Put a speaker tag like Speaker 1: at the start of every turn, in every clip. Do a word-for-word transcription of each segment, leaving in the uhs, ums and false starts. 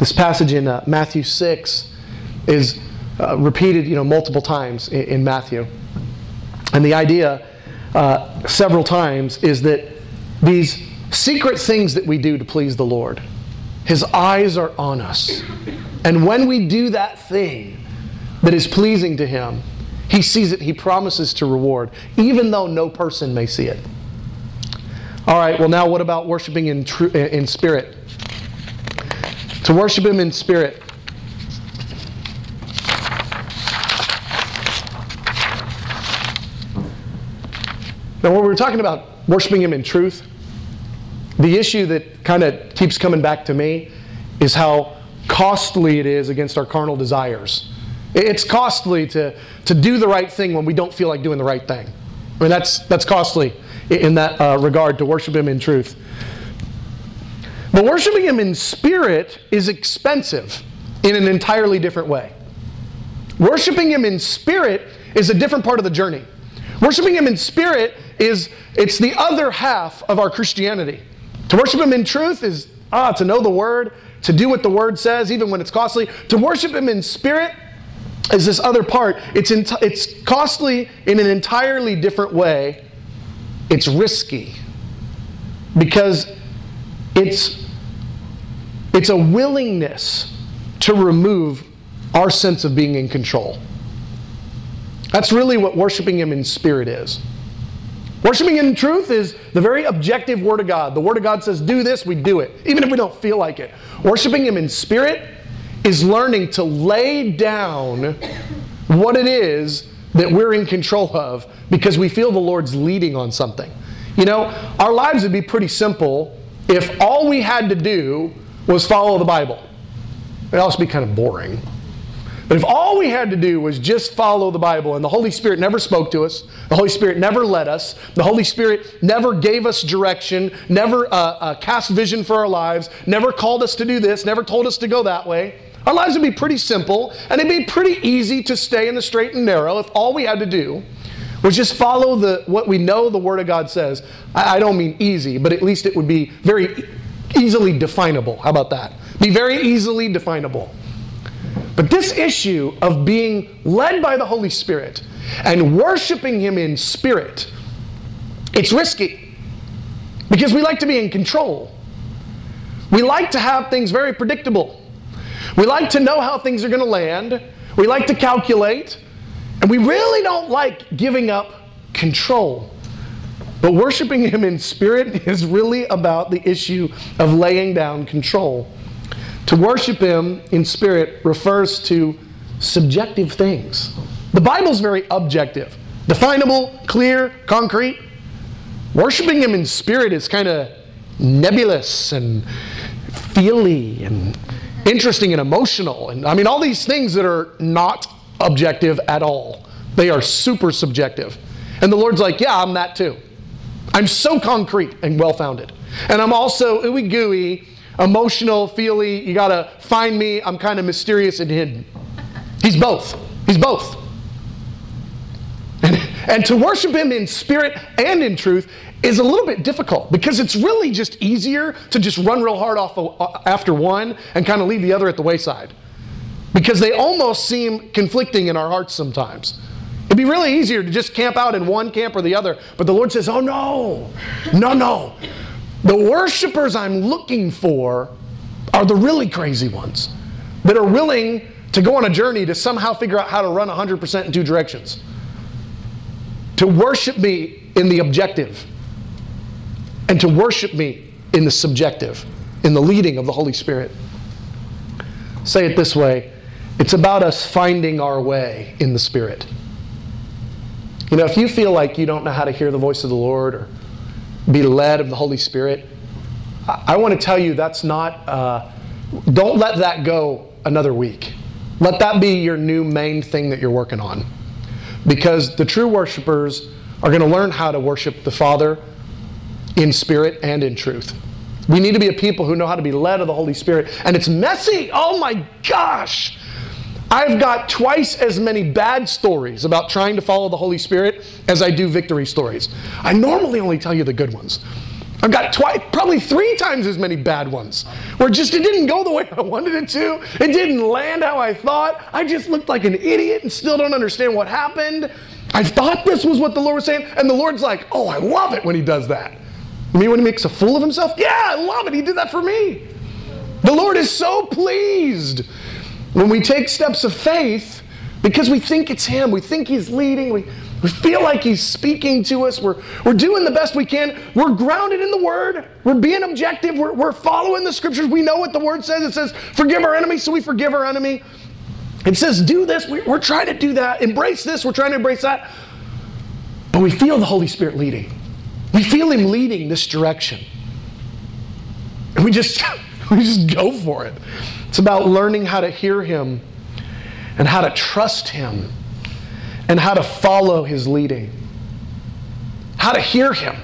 Speaker 1: This passage in uh, Matthew six is uh, repeated, you know, multiple times in, in Matthew. And the idea uh, several times is that these secret things that we do to please the Lord, His eyes are on us. And when we do that thing that is pleasing to Him, He sees it, He promises to reward, even though no person may see it. All right, well now what about worshiping in, tr- in spirit? To worship Him in spirit. Now when we're talking about worshiping Him in truth, the issue that kind of keeps coming back to me is how costly it is against our carnal desires. It's costly to, to do the right thing when we don't feel like doing the right thing. I mean, that's, that's costly in that uh, regard, to worship Him in truth. But worshiping Him in spirit is expensive in an entirely different way. Worshiping Him in spirit is a different part of the journey. Worshiping Him in spirit is, it's the other half of our Christianity. To worship Him in truth is, ah, to know the Word, to do what the Word says, even when it's costly. To worship Him in spirit is this other part. It's, enti- it's costly in an entirely different way. It's risky. Because it's, it's a willingness to remove our sense of being in control. That's really what worshiping Him in spirit is. Worshiping in truth is the very objective Word of God. The Word of God says, do this, we do it, even if we don't feel like it. Worshiping Him in spirit is learning to lay down what it is that we're in control of because we feel the Lord's leading on something. You know, our lives would be pretty simple if all we had to do was follow the Bible. It'd also be kind of boring. But if all we had to do was just follow the Bible and the Holy Spirit never spoke to us, the Holy Spirit never led us, the Holy Spirit never gave us direction, never uh, uh, cast vision for our lives, never called us to do this, never told us to go that way, our lives would be pretty simple, and it'd be pretty easy to stay in the straight and narrow if all we had to do was just follow the what we know the Word of God says. I, I don't mean easy, but at least it would be very easily definable. How about that? Be very easily definable. But this issue of being led by the Holy Spirit and worshiping Him in spirit, it's risky. Because we like to be in control. We like to have things very predictable. We like to know how things are going to land. We like to calculate. And we really don't like giving up control. But worshiping Him in spirit is really about the issue of laying down control. To worship Him in spirit refers to subjective things. The Bible's very objective, definable, clear, concrete. Worshiping Him in spirit is kind of nebulous and feely and interesting and emotional. And I mean, all these things that are not objective at all. They are super subjective. And the Lord's like, yeah, I'm that too. I'm so concrete and well-founded. And I'm also ooey gooey, emotional, feely, you gotta find me, I'm kind of mysterious and hidden. He's both. He's both. And, and to worship Him in spirit and in truth is a little bit difficult because it's really just easier to just run real hard off of, after one and kind of leave the other at the wayside. Because they almost seem conflicting in our hearts sometimes. It'd be really easier to just camp out in one camp or the other, but the Lord says, oh no, no, no. The worshipers I'm looking for are the really crazy ones that are willing to go on a journey to somehow figure out how to run one hundred percent in two directions. To worship me in the objective and to worship me in the subjective, in the leading of the Holy Spirit. Say it this way, it's about us finding our way in the Spirit. You know, if you feel like you don't know how to hear the voice of the Lord or be led of the Holy Spirit, I, I want to tell you that's not, uh, don't let that go another week. Let that be your new main thing that you're working on. Because the true worshipers are going to learn how to worship the Father in spirit and in truth. We need to be a people who know how to be led of the Holy Spirit. And it's messy. Oh my gosh. I've got twice as many bad stories about trying to follow the Holy Spirit as I do victory stories. I normally only tell you the good ones. I've got twice, probably three times as many bad ones, where just it didn't go the way I wanted it to. It didn't land how I thought. I just looked like an idiot and still don't understand what happened. I thought this was what the Lord was saying, and the Lord's like, oh, I love it when he does that. You mean when he makes a fool of himself? Yeah, I love it. He did that for me. The Lord is so pleased when we take steps of faith because we think it's him. We think he's leading. We, we feel like he's speaking to us. We're, we're doing the best we can. We're grounded in the Word. We're being objective. We're, we're following the Scriptures. We know what the Word says. It says, forgive our enemy, so we forgive our enemy. It says, do this. We, we're trying to do that. Embrace this. We're trying to embrace that. But we feel the Holy Spirit leading. We feel him leading this direction. And we just, we just go for it. It's about learning how to hear him and how to trust him and how to follow his leading. How to hear him.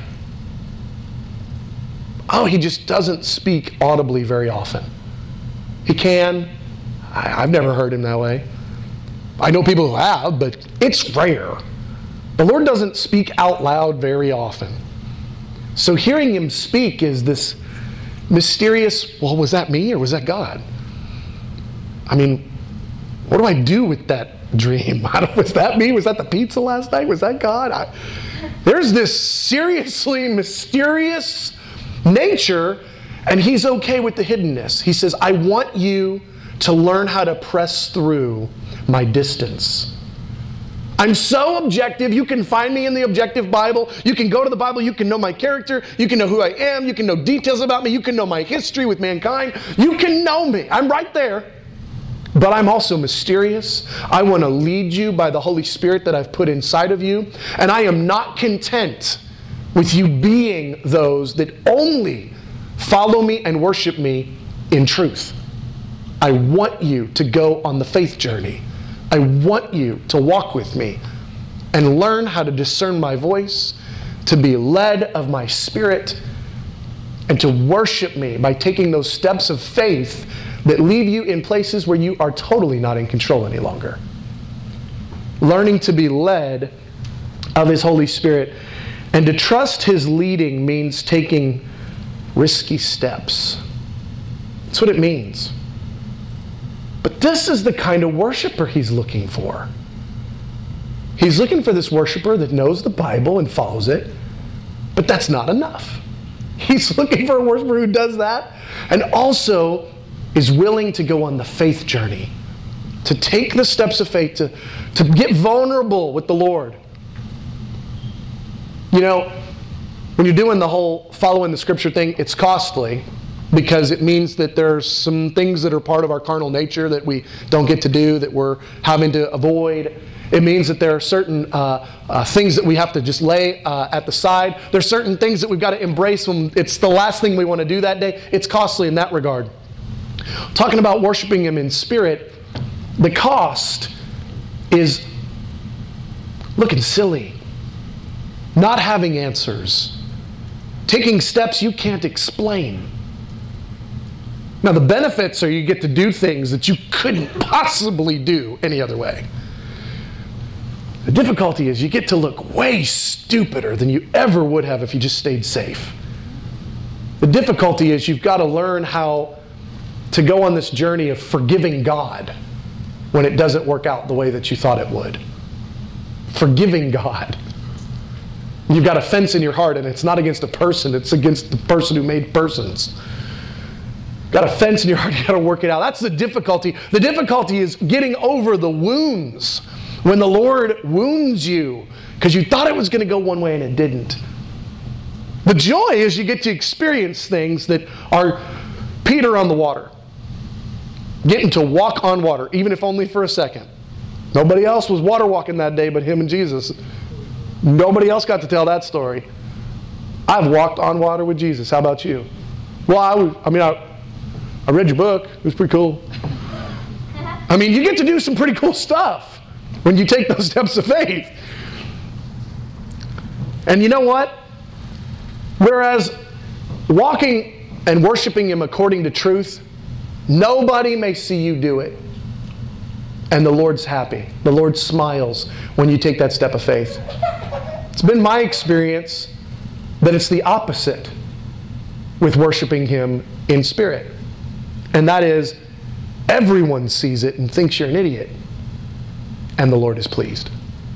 Speaker 1: Oh, he just doesn't speak audibly very often. He can. I, I've never heard him that way. I know people who have, but it's rare. The Lord doesn't speak out loud very often. So hearing him speak is this mysterious, well, was that me or was that God? I mean, what do I do with that dream? Was that me? Was that the pizza last night? Was that God? I, there's this seriously mysterious nature, and he's okay with the hiddenness. He says, I want you to learn how to press through my distance. I'm so objective. You can find me in the objective Bible. You can go to the Bible. You can know my character. You can know who I am. You can know details about me. You can know my history with mankind. You can know me. I'm right there. But I'm also mysterious. I want to lead you by the Holy Spirit that I've put inside of you. And I am not content with you being those that only follow me and worship me in truth. I want you to go on the faith journey. I want you to walk with me and learn how to discern my voice, to be led of my Spirit, and to worship me by taking those steps of faith that leave you in places where you are totally not in control any longer. Learning to be led of his Holy Spirit and to trust his leading means taking risky steps. That's what it means. But this is the kind of worshiper he's looking for. He's looking for this worshiper that knows the Bible and follows it, but that's not enough. He's looking for a worshiper who does that and also is willing to go on the faith journey, to take the steps of faith, to, to get vulnerable with the Lord. You know, when you're doing the whole following the Scripture thing, it's costly, because it means that there's some things that are part of our carnal nature that we don't get to do, that we're having to avoid. It means that there are certain uh, uh, things that we have to just lay uh, at the side. There's certain things that we've got to embrace when it's the last thing we want to do that day. It's costly in that regard. Talking about worshiping him in spirit, the cost is looking silly, not having answers, taking steps you can't explain. Now, the benefits are you get to do things that you couldn't possibly do any other way. The difficulty is you get to look way stupider than you ever would have if you just stayed safe. The difficulty is you've got to learn how to go on this journey of forgiving God when it doesn't work out the way that you thought it would. Forgiving God. You've got offense in your heart, and it's not against a person, it's against the person who made persons. Got offense in your heart, you got to work it out. That's the difficulty. The difficulty is getting over the wounds. When the Lord wounds you because you thought it was going to go one way and it didn't. The joy is you get to experience things that are Peter on the water. Getting to walk on water, even if only for a second. Nobody else was water walking that day but him and Jesus. Nobody else got to tell that story. I've walked on water with Jesus. How about you? Well, I, was, I mean, I, I read your book. It was pretty cool. I mean, you get to do some pretty cool stuff when you take those steps of faith. And you know what? Whereas walking and worshiping him according to truth, nobody may see you do it. And the Lord's happy. The Lord smiles when you take that step of faith. It's been my experience that it's the opposite. with worshiping Him in spirit. And that is, everyone sees it and thinks you're an idiot, and the Lord is pleased.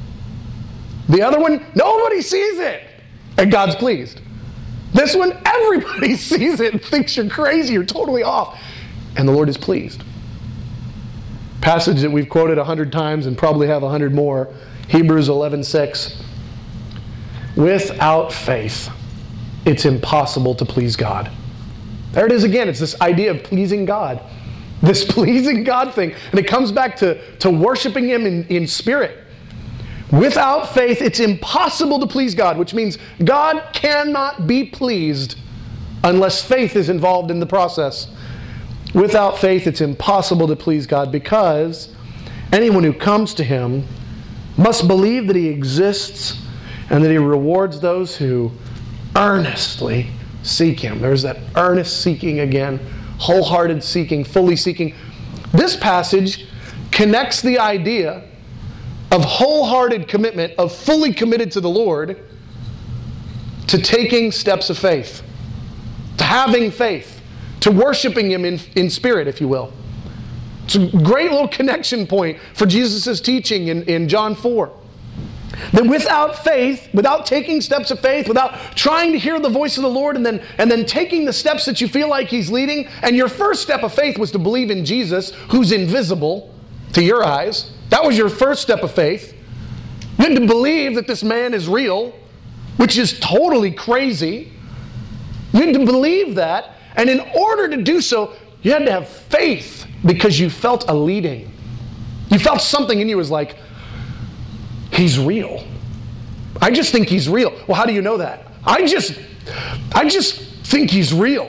Speaker 1: The other one, nobody sees it, and God's pleased. This one, everybody sees it and thinks you're crazy, you're totally off, and the Lord is pleased. Passage that we've quoted a hundred times and probably have a hundred more, Hebrews eleven six. Without faith, it's impossible to please God. There it is again. It's this idea of pleasing God. This pleasing God thing. And it comes back to, to worshiping Him in, in spirit. Without faith, it's impossible to please God, which means God cannot be pleased unless faith is involved in the process. Without faith, it's impossible to please God because anyone who comes to Him must believe that He exists and that He rewards those who earnestly seek Him. There's that earnest seeking again, wholehearted seeking, fully seeking. This passage connects the idea of wholehearted commitment, of fully committed to the Lord, to taking steps of faith, to having faith, to worshiping Him in, in spirit, if you will. It's a great little connection point for Jesus' teaching in, in John four. That without faith, without taking steps of faith, without trying to hear the voice of the Lord and then, and then taking the steps that you feel like He's leading, and your first step of faith was to believe in Jesus, who's invisible to your eyes. That was your first step of faith. You had to believe that this man is real, which is totally crazy. You had to believe that, and in order to do so, you had to have faith because you felt a leading. You felt something in you was like, He's real. I just think He's real. Well, how do you know that? I just, I just think He's real.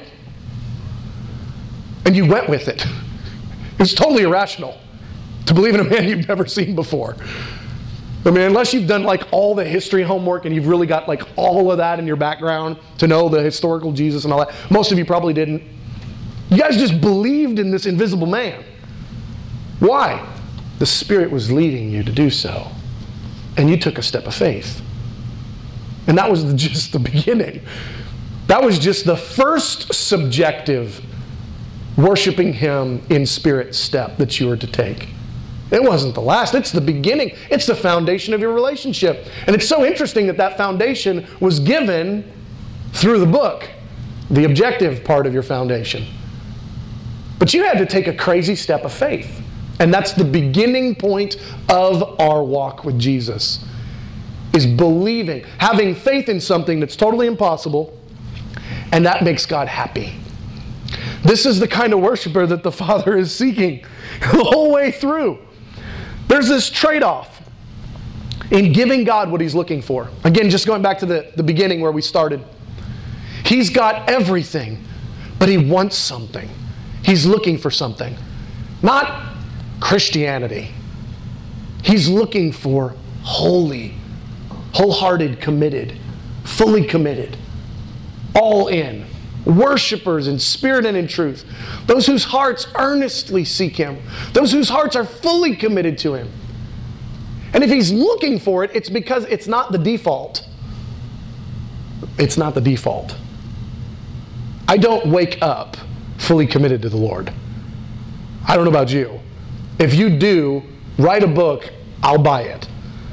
Speaker 1: And you went with it. It's totally irrational to believe in a man you've never seen before. I mean, unless you've done like all the history homework and you've really got like all of that in your background to know the historical Jesus and all that. Most of you probably didn't. You guys just believed in this invisible man. Why? The Spirit was leading you to do so. And you took a step of faith. And that was just the beginning. That was just the first subjective worshiping Him in spirit step that you were to take. It wasn't the last. It's the beginning. It's the foundation of your relationship. And it's so interesting that that foundation was given through the book, the objective part of your foundation. But you had to take a crazy step of faith. And that's the beginning point of our walk with Jesus, is believing, having faith in something that's totally impossible, and that makes God happy. This is the kind of worshiper that the Father is seeking the whole way through. There's this trade-off in giving God what He's looking for. Again, just going back to the, the beginning where we started. He's got everything, but He wants something. He's looking for something. Not Christianity. He's looking for holy, wholehearted, committed, fully committed, all in, worshipers in spirit and in truth, those whose hearts earnestly seek Him, those whose hearts are fully committed to Him. And if He's looking for it, it's because it's not the default. It's not the default. I don't wake up fully committed to the Lord. I don't know about you. If you do, write a book, I'll buy it.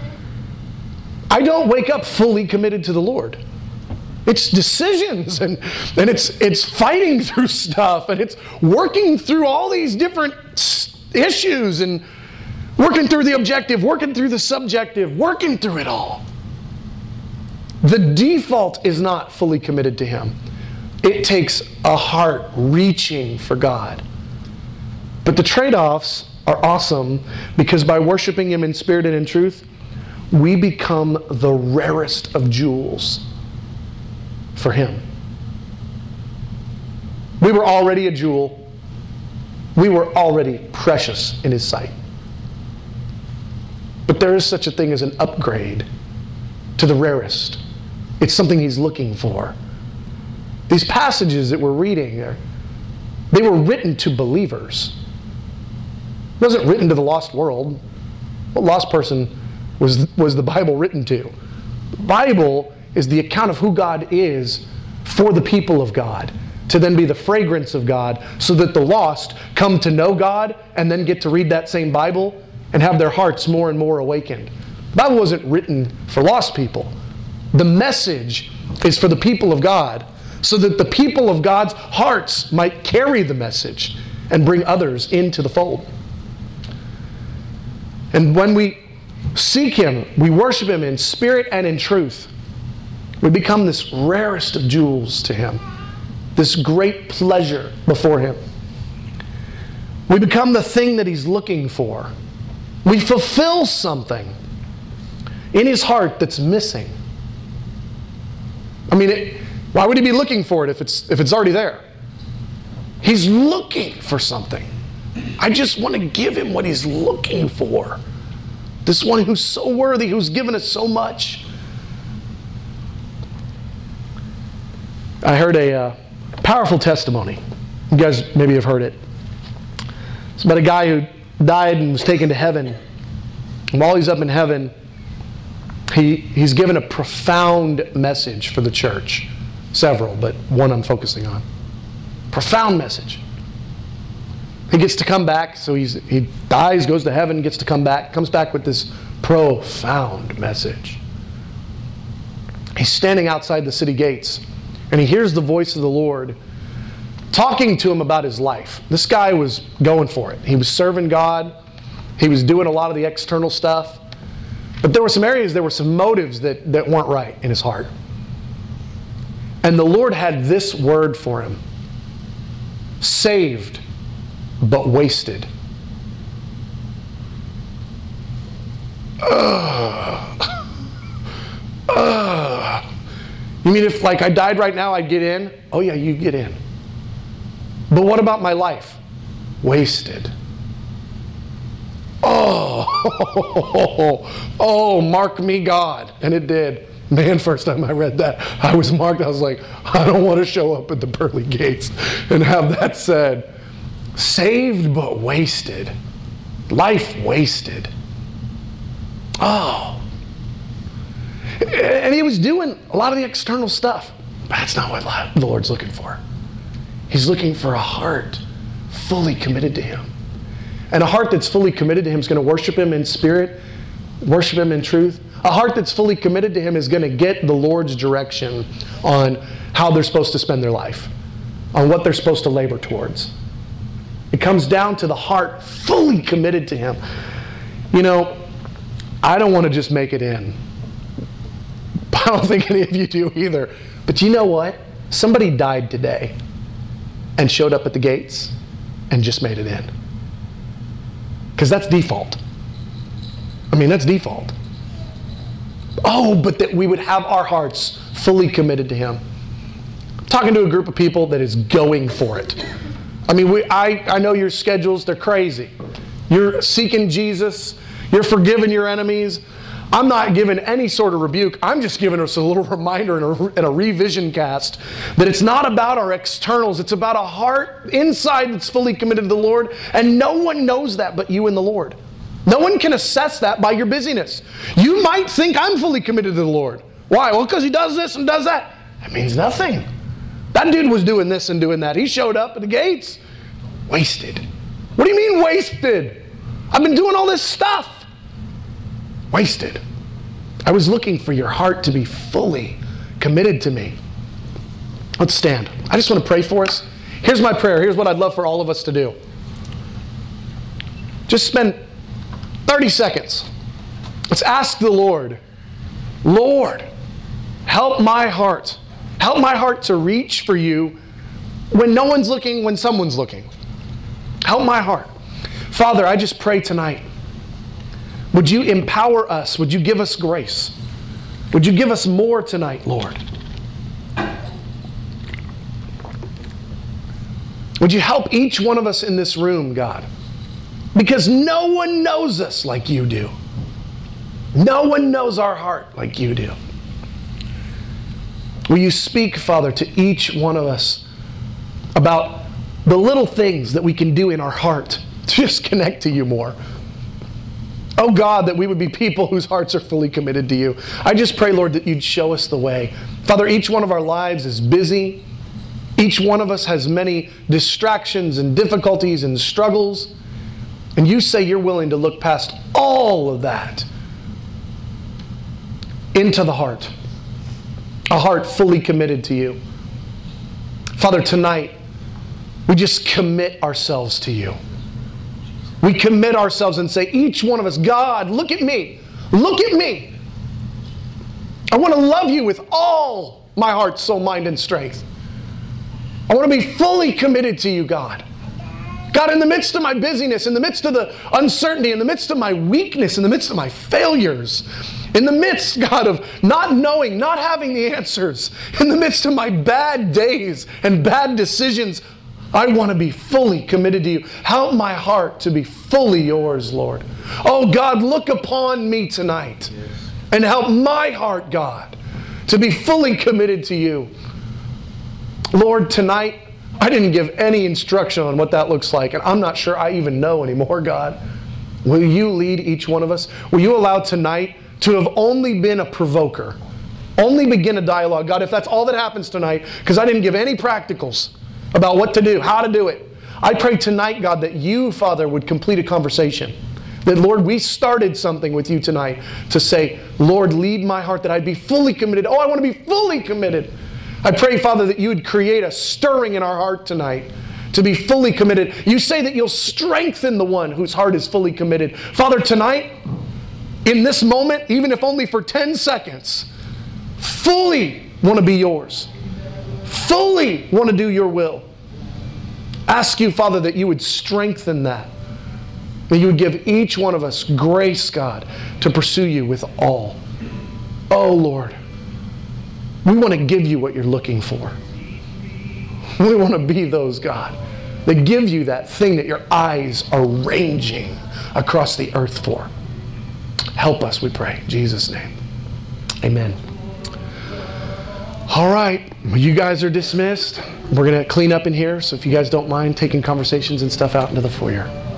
Speaker 1: I don't wake up fully committed to the Lord. It's decisions and, and it's, it's fighting through stuff and it's working through all these different issues and working through the objective, working through the subjective, working through it all. The default is not fully committed to Him. It takes a heart reaching for God. But the trade-offs are awesome because by worshiping Him in spirit and in truth, we become the rarest of jewels for Him. We were already a jewel. We were already precious in His sight. But there is such a thing as an upgrade to the rarest. It's something He's looking for. These passages that we're reading, they were written to believers. It wasn't written to the lost world. What lost person was, was the Bible written to? The Bible is the account of who God is for the people of God. to then be the fragrance of God, so that the lost come to know God and then get to read that same Bible and have their hearts more and more awakened. The Bible wasn't written for lost people. The message is for the people of God, so that the people of God's hearts might carry the message and bring others into the fold. And when we seek Him, we worship Him in spirit and in truth, we become this rarest of jewels to Him, this great pleasure before Him. We become the thing that He's looking for. We fulfill something in His heart that's missing. I mean, it, why would He be looking for it if it's, if it's already there? He's looking for something. I just want to give Him what He's looking for. This one who's so worthy, who's given us so much. I heard a uh, powerful testimony. You guys maybe have heard it. It's about a guy who died and was taken to heaven. And while he's up in heaven, he, he's given a profound message for the church. Several, but one I'm focusing on. Profound message. He gets to come back, so he's, he dies, goes to heaven, gets to come back, comes back with this profound message. He's standing outside the city gates, and he hears the voice of the Lord talking to him about his life. This guy was going for it. He was serving God. He was doing a lot of the external stuff. But there were some areas, there were some motives that, that weren't right in his heart. And the Lord had this word for him. Saved, but wasted. Ugh. Ugh. You mean if like I died right now, I'd get in? Oh yeah, you get in. But what about my life? Wasted. Oh, oh, mark me God. And it did. Man, first time I read that, I was marked. I was like, I don't want to show up at the pearly gates and have that said. Saved but wasted. Life wasted. Oh. And he was doing a lot of the external stuff. But that's not what the Lord's looking for. He's looking for a heart fully committed to Him. And a heart that's fully committed to Him is going to worship Him in spirit, worship Him in truth. A heart that's fully committed to Him is going to get the Lord's direction on how they're supposed to spend their life, on what they're supposed to labor towards. It comes down to the heart fully committed to Him. You know, I don't want to just make it in. I don't think any of you do either. But you know what? Somebody died today and showed up at the gates and just made it in. Because that's default. I mean, that's default. Oh, but that we would have our hearts fully committed to Him. I'm talking to a group of people that is going for it. I mean, we, I, I know your schedules, they're crazy. You're seeking Jesus. You're forgiving your enemies. I'm not giving any sort of rebuke. I'm just giving us a little reminder and a, and a revision cast that it's not about our externals. It's about a heart inside that's fully committed to the Lord. And no one knows that but you and the Lord. No one can assess that by your busyness. You might think I'm fully committed to the Lord. Why? Well, because He does this and does that. That means nothing. That dude was doing this and doing that. He showed up at the gates. Wasted. What do you mean wasted? I've been doing all this stuff. Wasted. I was looking for your heart to be fully committed to me. Let's stand. I just want to pray for us. Here's my prayer. Here's what I'd love for all of us to do. Just spend thirty seconds. Let's ask the Lord, Lord, help my heart. Help my heart to reach for you when no one's looking, when someone's looking. Help my heart. Father, I just pray tonight. Would you empower us? Would you give us grace? Would you give us more tonight, Lord? Would you help each one of us in this room, God? Because no one knows us like you do. No one knows our heart like you do. Will you speak, Father, to each one of us about the little things that we can do in our heart to just connect to you more? Oh God, that we would be people whose hearts are fully committed to you. I just pray, Lord, that you'd show us the way. Father, each one of our lives is busy. Each one of us has many distractions and difficulties and struggles. And you say you're willing to look past all of that into the heart. A heart fully committed to you. Father, tonight, we just commit ourselves to you. We commit ourselves and say, each one of us, God, look at me. Look at me. I want to love you with all my heart, soul, mind, and strength. I want to be fully committed to you, God. God, in the midst of my busyness, in the midst of the uncertainty, in the midst of my weakness, in the midst of my failures, in the midst, God, of not knowing, not having the answers, in the midst of my bad days and bad decisions, I want to be fully committed to you. Help my heart to be fully yours, Lord. Oh, God, look upon me tonight and help my heart, God, to be fully committed to you. Lord, tonight, I didn't give any instruction on what that looks like, and I'm not sure I even know anymore, God. Will you lead each one of us? Will you allow tonight to have only been a provoker? Only begin a dialogue. God, if that's all that happens tonight, because I didn't give any practicals about what to do, how to do it, I pray tonight, God, that you, Father, would complete a conversation. That, Lord, we started something with you tonight to say, Lord, lead my heart, that I'd be fully committed. Oh, I want to be fully committed. I pray, Father, that you would create a stirring in our heart tonight to be fully committed. You say that you'll strengthen the one whose heart is fully committed. Father, tonight, in this moment, even if only for ten seconds, fully want to be yours. Fully want to do your will. Ask you, Father, that you would strengthen that. That you would give each one of us grace, God, to pursue you with all. Oh, Lord, we want to give you what you're looking for. We want to be those, God, that give you that thing that your eyes are ranging across the earth for. Help us, we pray. In Jesus' name. Amen. All right. Well, you guys are dismissed. We're going to clean up in here, so if you guys don't mind taking conversations and stuff out into the foyer.